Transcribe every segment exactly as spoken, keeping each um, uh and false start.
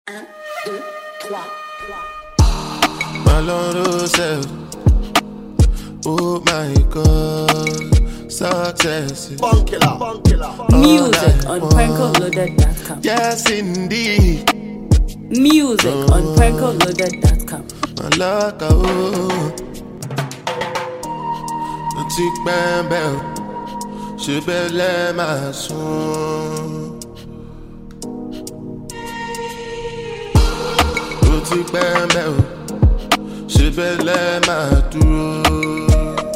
Un, deux, trois. Malone self. Oh my God, success. Bunkilla, bunkilla. Music on Pranko Loaded dot com. Yes, indeed. Music oh. on Pranko Loaded dot com. Malaka, oh. The tick bam bell. She belle ma son. The tick bam bell. She belle ma duro.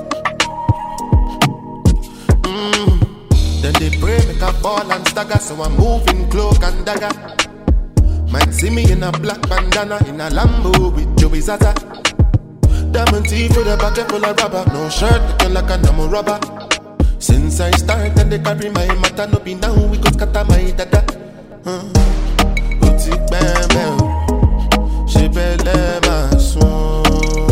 Then they pray, make a ball and stagger, so I'm moving cloak and dagger. Might see me in a black bandana, in a Lambo with Joey Zaza. Diamond teeth with a bucket full of rubber, no shirt looking like a normal rubber. Since I started, they carry my matter, no be now we go scatter my dada. Huh. Boutique bam bam, she belle ma son.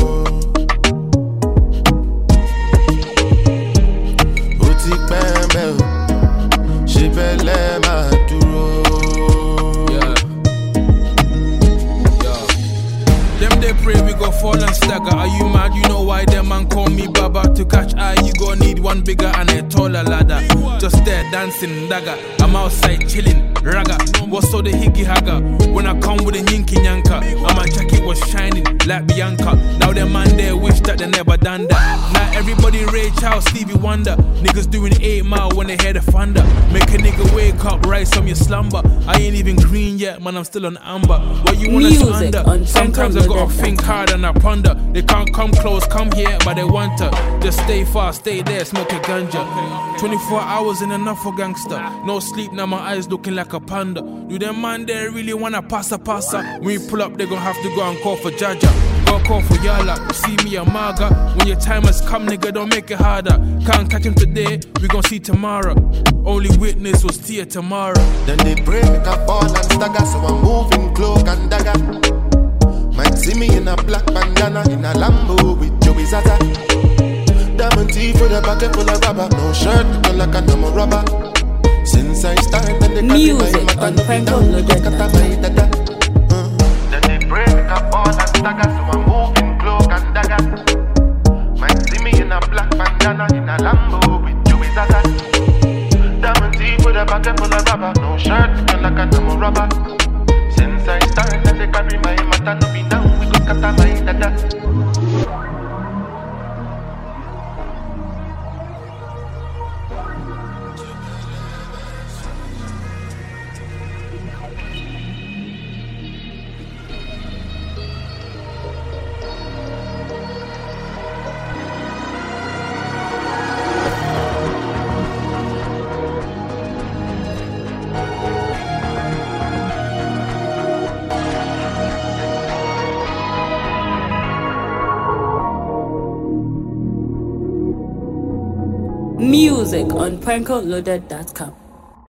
Boutique bam bam. She belle ma duro. Yeah. Yeah. Them they pray we go fall and stagger. Are you mad? You know why them man call me Baba? To catch eye you gon' need one bigger and a taller ladder. Just there dancing dagger. I'm outside chilling raga. What's all the higgy hagger? When I come with a yinky yanka, and my jacket was shining like Bianca. Now them man there wish that they never done that. Now everybody Ray Charles, Stevie Wonder. Niggas doing eight mile when they hear the thunder. Make a nigga wake up, rise from your slumber. I ain't even green yet, man, I'm still on amber. What you want us under? On Sometimes I gotta think hard and I ponder. They can't come close, come here, but they want to. Just stay far, stay there, smoke a ganja. twenty-four hours ain't enough for gangster. No sleep, now my eyes looking like a panda. Do them man there really wanna pass a passer? When we pull up, they gon' have to go and call for Jaja. Go call for Yala, you see me a maga. When your time has come, nigga, don't make it harder. Can't catch him today, we gon' see tomorrow. Only witness was Tia tomorrow. Then they pray, make a ball and stagger, so I'm moving cloak and dagger. Might see me in a black bandana, in a Lambo with Joey Zaza. Diamond teeth with a bucket full of rubber, no shirt looking like a normal rubber. Since I started, they carry Music my on matter, Pranko no be Loaded down, dot we go scatter my dada. Then they pray, make a ball and stagger, so I'm moving cloak and dagger. Might see me in a black bandana, in a Lambo with Joey Zaza. Diamond teeth with a bucket full of rubber, no shirt looking like a normal rubber. Since I started, they carry my matter, no be down, we go scatter my dada. Music on Pranko Loaded dot com.